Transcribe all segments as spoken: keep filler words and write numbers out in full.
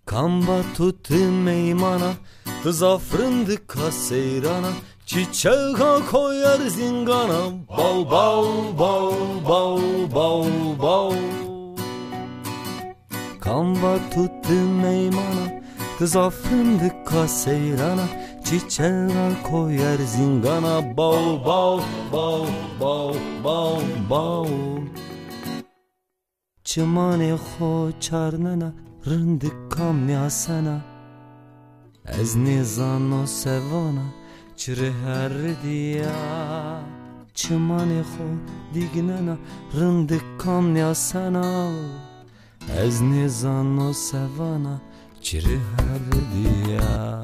Kamba tuttu meymana, kıza fırındıka seyrana, çiçeğe koyar zingana. Bal bal bal bal bal bal. Kamba tuttu meymana, kıza fırındıka seyrana, çiçeğe koyar zingana. Bal bal bal bal bal bal. Çimane xo çarnana, rındıkam yasana. Ez nizan o sevana, çire her diya. Çimane xo dignana, rındıkam yasana. Ez nizan o sevana, çire her diya.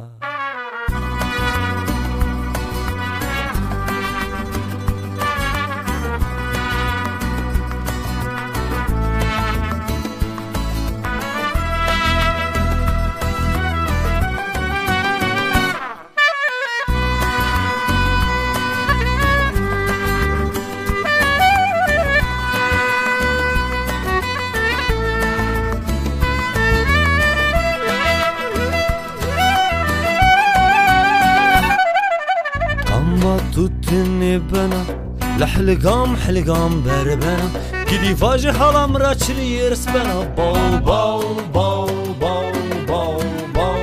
Tuttuni bana لحلقام حلقام بربنا كدي فاجي حرام راتشلي يرس بنا باو باو باو باو باو باو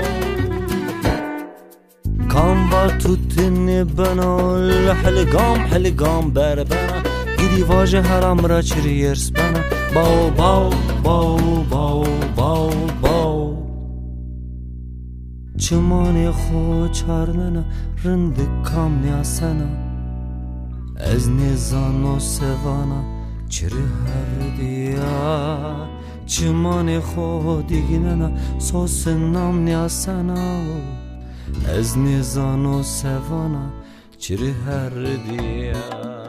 كامبا tuttuni bana لحلقام حلقام بربنا كدي فاجي حرام راتشلي يرس بنا باو باو باو باو باو باو چمانی خو چارننا رندکام نیاسنا از نیزان و سوانا چری هر دیا چمانی خو دیگننا سوسنام نیاسنا از نیزان و سوانا چری هر دیا